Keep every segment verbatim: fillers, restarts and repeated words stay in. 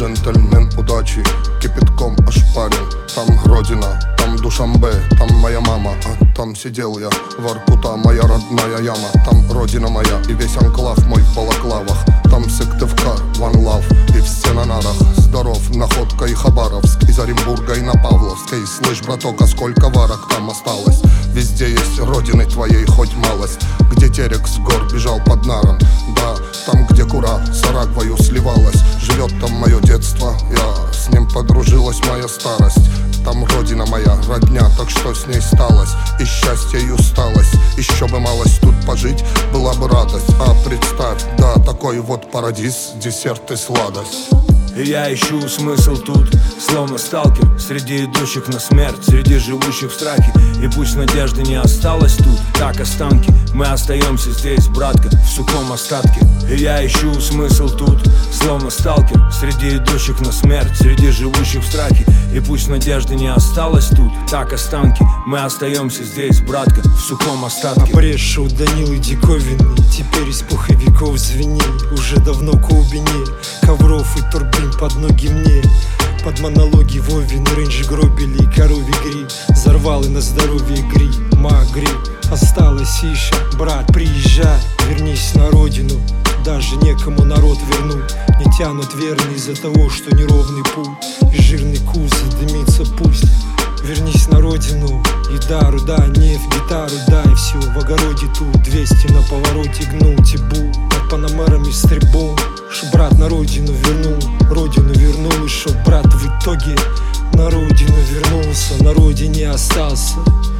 джентльмен удачи, кипятком ошпарен. Там родина, там Душанбе, там моя мама, а там сидел я, Воркута, моя родная яма. Там родина моя и весь анклав мой в балаклавах. Там Сыктывкар, One Love и все на нарах. Здоров, Находка и Хабаровск, из Оренбурга и на Павловской. Слышь, браток, а сколько варок там осталось? Везде есть родины твоей хоть малость. Где терек с гор бежал под наром, да, там, где кура с Арагвою сливалась. Живет там мое детство, я с ним подружилась, моя старость. Там родина моя, родня, так что с ней сталось? И счастье, и усталость. Еще бы малость тут пожить, была бы радость. А представь, да, такой вот парадиз, десерт и сладость. И я ищу смысл тут, словно сталкер, среди идущих на смерть, среди живущих в страхе. И пусть надежды не осталось тут, так останки. Мы остаемся здесь, братка, в сухом остатке. И я ищу смысл тут, словно сталкер, среди идущих на смерть, среди живущих в страхе. И пусть надежды не осталось тут, так останки. Мы остаемся здесь, братка, в сухом остатке. А бреша у Данилы диковинный, теперь из пуховиков звеней. Уже давно клубине ковров и турбин под ноги мне. Под монологи Вовин, рейндж гробили и коровий гриль. Взорвал и на здоровье гри, магри. Осталось еще, брат, приезжай, вернись на родину. Даже некому народ вернуть. Не тянут верно из-за того, что неровный путь. И жирный кузов дымится пусть. Вернись на родину, еда, руда, нефть, гитару дай. Все в огороде тут, двести на повороте гнул тибу. Над панамерами с трибун, шо брат на родину вернул. Родину вернул, и шо брат в итоге на родину вернулся. На родине остался,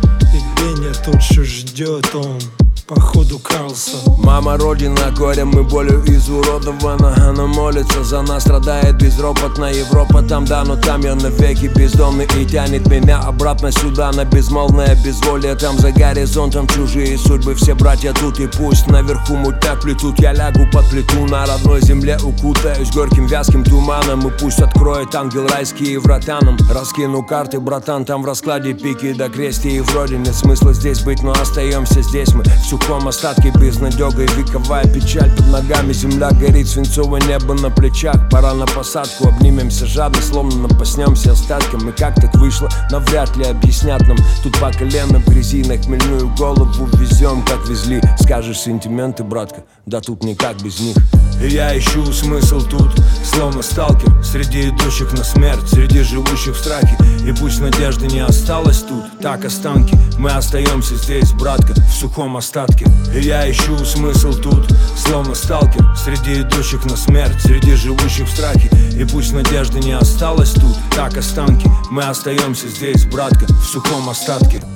и Беня тот, что ждет он, походу Карлсон. Мама родина горем и болью изуродована. Она молится за нас, страдает безропотно. Европа там, да, но там я навеки бездомный. И тянет меня обратно сюда на безмолвное безволие. Там за горизонтом чужие судьбы, все братья тут. И пусть наверху мутят плетут, я лягу под плиту. На родной земле укутаюсь горьким вязким туманом. И пусть откроет ангел райские врата нам. Раскину карты, братан, там в раскладе пики до крести. И вроде нет смысла здесь быть, но остаемся здесь мы в сухом остатке, безнадега и вековая печаль. Под ногами земля горит, свинцовое небо на плечах. Пора на посадку, обнимемся жадно, словно напаснемся остатком. И как так вышло, навряд ли объяснят нам. Тут по колено в грязи, на хмельную голову везем, как везли. Скажешь сентименты, братка, да тут никак без них. И я ищу смысл тут, словно сталкер, среди идущих на смерть, среди живущих в страхе. И пусть надежды не осталось тут, так останки. Мы остаемся здесь, братка, в сухом остатке. И я ищу смысл тут, словно сталкер, среди идущих на смерть, среди живущих в страхе. И пусть надежды не осталось тут, так останки. Мы остаемся здесь, братка, в сухом остатке.